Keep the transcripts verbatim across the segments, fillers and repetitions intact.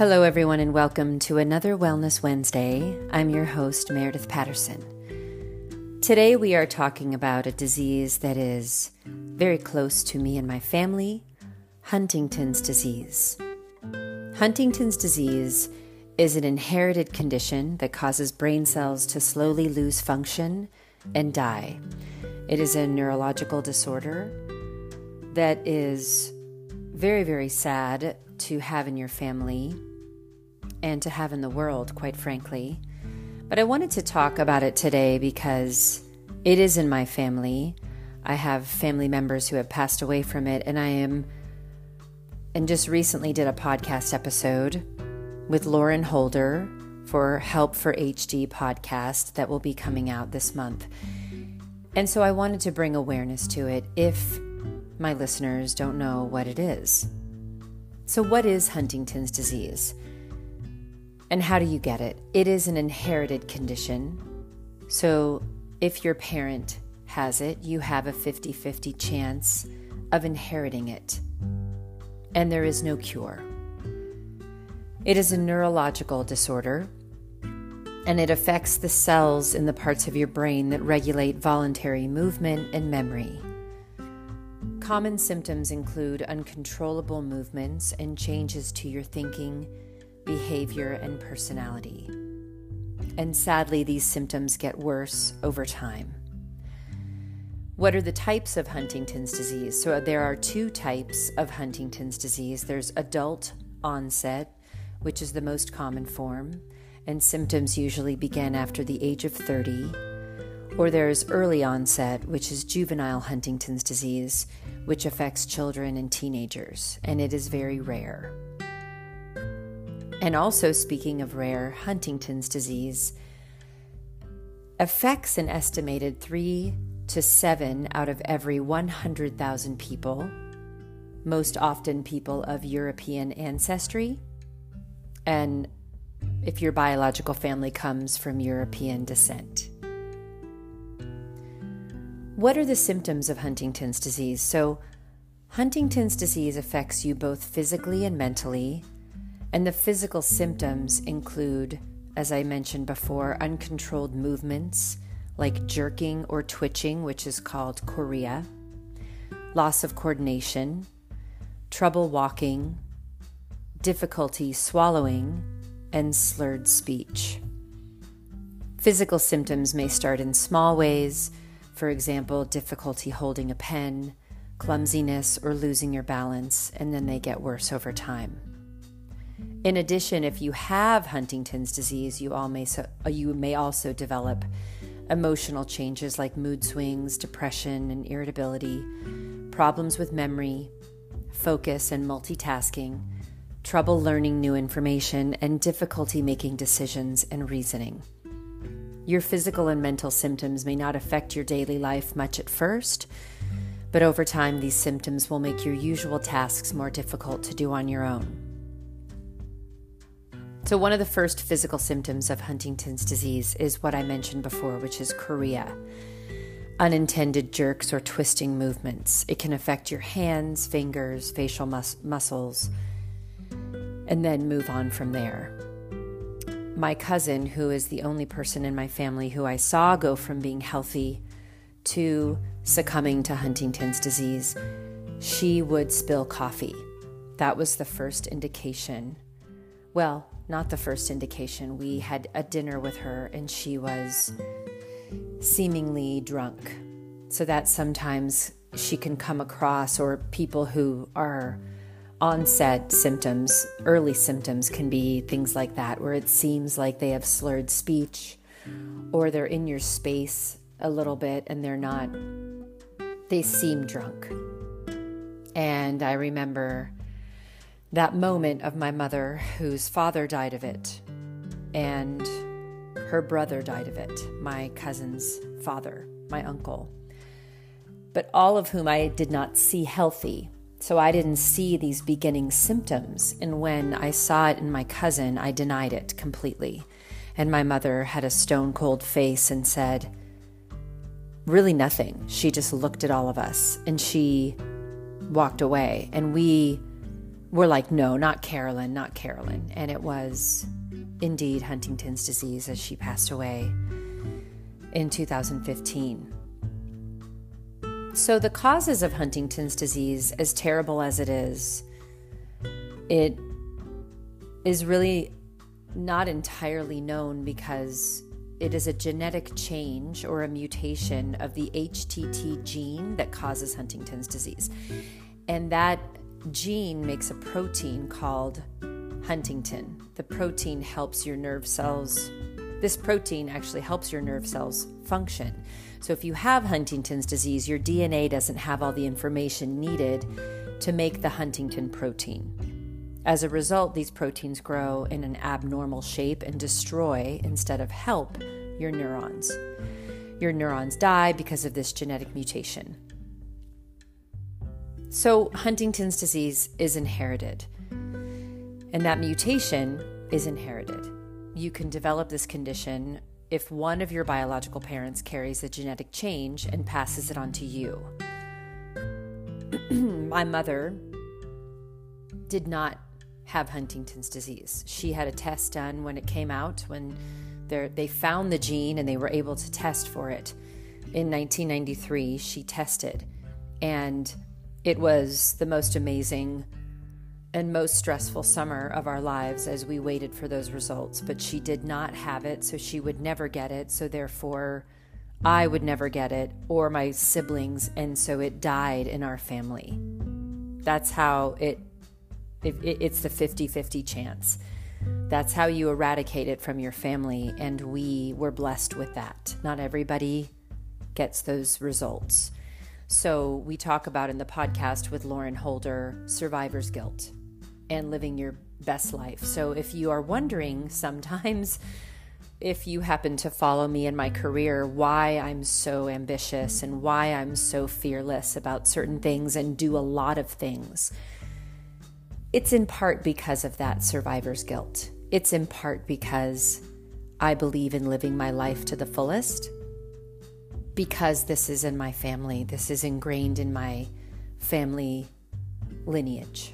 Hello, everyone, and welcome to another Wellness Wednesday. I'm your host, Meredith Patterson. Today, we are talking about a disease that is very close to me and my family, Huntington's disease. Huntington's disease is an inherited condition that causes brain cells to slowly lose function and die. It is a neurological disorder that is very, very sad to have in your family and to have in the world, quite frankly. But I wanted to talk about it today because it is in my family. I have family members who have passed away from it, and I am, and just recently did a podcast episode with Lauren Holder for Help for H D podcast that will be coming out this month. And so I wanted to bring awareness to it if my listeners don't know what it is. So what is Huntington's disease? And how do you get it? It is an inherited condition. So if your parent has it, you have a fifty-fifty chance of inheriting it. And there is no cure. It is a neurological disorder, and it affects the cells in the parts of your brain that regulate voluntary movement and memory. Common symptoms include uncontrollable movements and changes to your thinking, behavior, and personality. And sadly, these symptoms get worse over time. What are the types of Huntington's disease? So there are two types of Huntington's disease. There's adult onset, which is the most common form, and symptoms usually begin after the age of thirty. Or there's early onset, which is juvenile Huntington's disease, which affects children and teenagers, and it is very rare. And also, speaking of rare, Huntington's disease affects an estimated three to seven out of every one hundred thousand people, most often people of European ancestry, and if your biological family comes from European descent. What are the symptoms of Huntington's disease? So, Huntington's disease affects you both physically and mentally, and the physical symptoms include, as I mentioned before, uncontrolled movements like jerking or twitching, which is called chorea, loss of coordination, trouble walking, difficulty swallowing, and slurred speech. Physical symptoms may start in small ways, for example, difficulty holding a pen, clumsiness, or losing your balance, and then they get worse over time. In addition, if you have Huntington's disease, you, all may so, you may also develop emotional changes like mood swings, depression, and irritability, problems with memory, focus, and multitasking, trouble learning new information, and difficulty making decisions and reasoning. Your physical and mental symptoms may not affect your daily life much at first, but over time, these symptoms will make your usual tasks more difficult to do on your own. So one of the first physical symptoms of Huntington's disease is what I mentioned before, which is chorea, unintended jerks or twisting movements. It can affect your hands, fingers, facial mus- muscles, and then move on from there. My cousin, who is the only person in my family who I saw go from being healthy to succumbing to Huntington's disease, she would spill coffee. That was the first indication. Well, not the first indication. We had a dinner with her and she was seemingly drunk. So that sometimes she can come across, or people who are onset symptoms, early symptoms can be things like that, where it seems like they have slurred speech or they're in your space a little bit and they're not, they seem drunk. And I remember that moment of my mother, whose father died of it, and her brother died of it, my cousin's father, my uncle, but all of whom I did not see healthy. So I didn't see these beginning symptoms. And when I saw it in my cousin, I denied it completely. And my mother had a stone cold face and said, really nothing. She just looked at all of us and she walked away. And we were like, no, not Carolyn, not Carolyn. And it was indeed Huntington's disease, as she passed away in two thousand fifteen. So the causes of Huntington's disease, as terrible as it is, it is really not entirely known because it is a genetic change or a mutation of the H T T gene that causes Huntington's disease. And that gene makes a protein called huntingtin. The protein helps your nerve cells. This protein actually helps your nerve cells function. So if you have Huntington's disease, your D N A doesn't have all the information needed to make the huntingtin protein. As a result, these proteins grow in an abnormal shape and destroy instead of help your neurons. Your neurons die because of this genetic mutation. So Huntington's disease is inherited, and that mutation is inherited. You can develop this condition if one of your biological parents carries a genetic change and passes it on to you. My mother did not have Huntington's disease. She had a test done when it came out, when they found the gene and they were able to test for it. In nineteen ninety-three, she tested, and it was the most amazing and most stressful summer of our lives as we waited for those results. But she did not have it, so she would never get it. So therefore, I would never get it, or my siblings, and so it died in our family. That's how it, it it's the fifty-fifty chance. That's how you eradicate it from your family, and we were blessed with that. Not everybody gets those results. So we talk about in the podcast with Lauren Holder, survivor's guilt and living your best life. So if you are wondering sometimes, if you happen to follow me in my career, why I'm so ambitious and why I'm so fearless about certain things and do a lot of things, it's in part because of that survivor's guilt. It's in part because I believe in living my life to the fullest, because this is in my family. This is ingrained in my family lineage.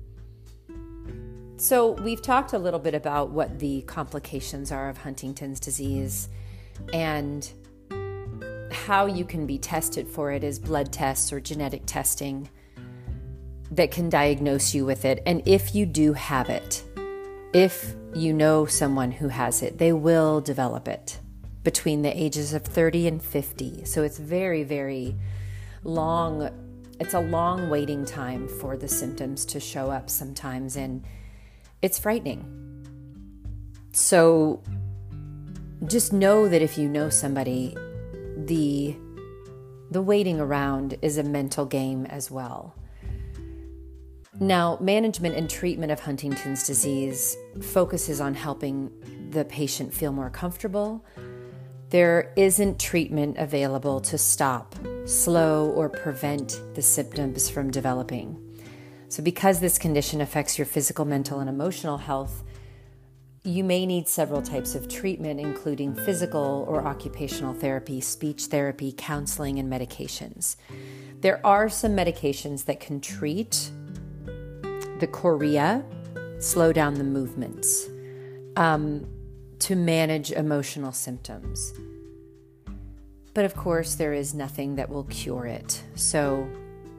So we've talked a little bit about what the complications are of Huntington's disease and how you can be tested for it as blood tests or genetic testing that can diagnose you with it. And if you do have it, if you know someone who has it, they will develop it between the ages of thirty and fifty. So it's very, very long. It's a long waiting time for the symptoms to show up sometimes, and it's frightening. So just know that if you know somebody, the the waiting around is a mental game as well. Now, management and treatment of Huntington's disease focuses on helping the patient feel more comfortable. There isn't treatment available to stop, slow, or prevent the symptoms from developing. So because this condition affects your physical, mental, and emotional health, you may need several types of treatment, including physical or occupational therapy, speech therapy, counseling, and medications. There are some medications that can treat the chorea, slow down the movements, um, to manage emotional symptoms. But of course, there is nothing that will cure it. So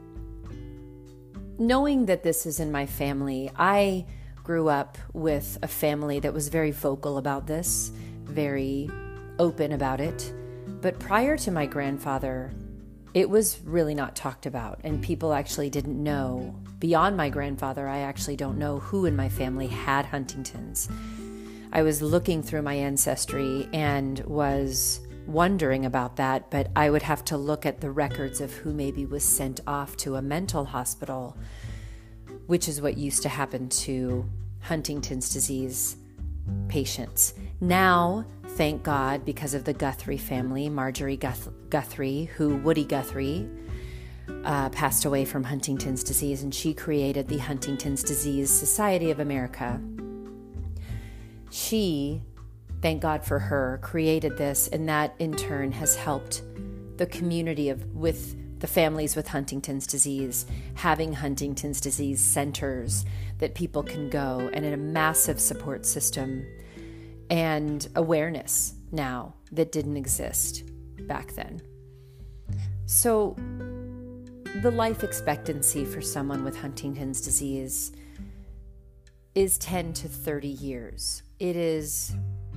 knowing that this is in my family, I grew up with a family that was very vocal about this, very open about it. But prior to my grandfather, it was really not talked about, and people actually didn't know. Beyond my grandfather, I actually don't know who in my family had Huntington's. I was looking through my ancestry and was wondering about that, but I would have to look at the records of who maybe was sent off to a mental hospital, which is what used to happen to Huntington's disease patients. Now, thank God, because of the Guthrie family, Marjorie Guth- Guthrie, who Woody Guthrie uh, passed away from Huntington's disease, and she created the Huntington's Disease Society of America. She, thank God for her, created this, and that in turn has helped the community of with the families with Huntington's disease, having Huntington's disease centers that people can go, and in a massive support system and awareness now that didn't exist back then. So the life expectancy for someone with Huntington's disease is ten to thirty years. It is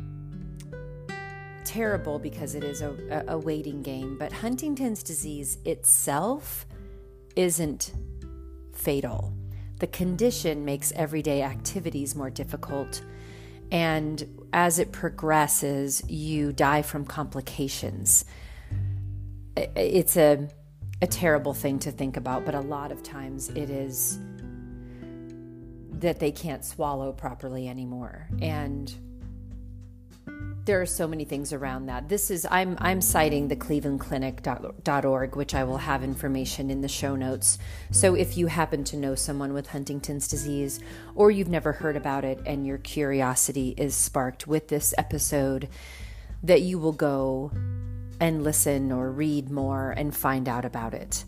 terrible because it is a, a waiting game, but Huntington's disease itself isn't fatal. The condition makes everyday activities more difficult, and as it progresses, you die from complications. It's a, a terrible thing to think about, but a lot of times it is that they can't swallow properly anymore. And there are so many things around that. This is, I'm I'm citing the cleveland clinic dot org, which I will have information in the show notes. So if you happen to know someone with Huntington's disease, or you've never heard about it and your curiosity is sparked with this episode, that you will go and listen or read more and find out about it.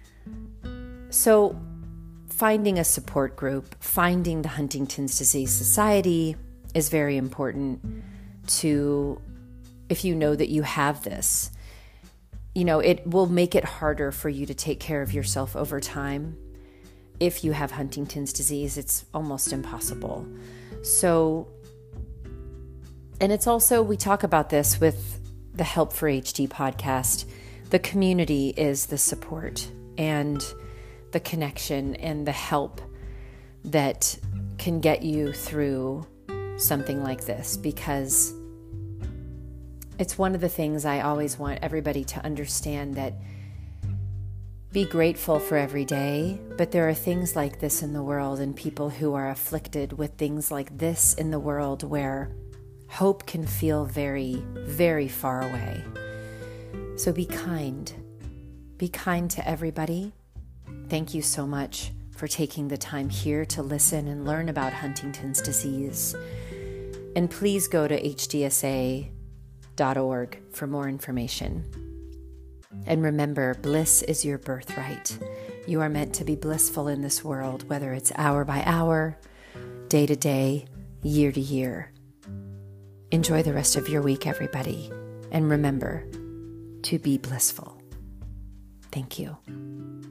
So finding a support group, finding the Huntington's Disease Society is very important to, if you know that you have this. You know, it will make it harder for you to take care of yourself over time. If you have Huntington's disease, it's almost impossible. So, and it's also, we talk about this with the Help for H D podcast. The community is the support and the connection and the help that can get you through something like this, because it's one of the things I always want everybody to understand, that be grateful for every day, but there are things like this in the world and people who are afflicted with things like this in the world where hope can feel very, very far away. So be kind. Be kind to everybody. Thank you so much for taking the time here to listen and learn about Huntington's disease. And please go to H D S A dot org for more information. And remember, bliss is your birthright. You are meant to be blissful in this world, whether it's hour by hour, day to day, year to year. Enjoy the rest of your week, everybody. And remember to be blissful. Thank you.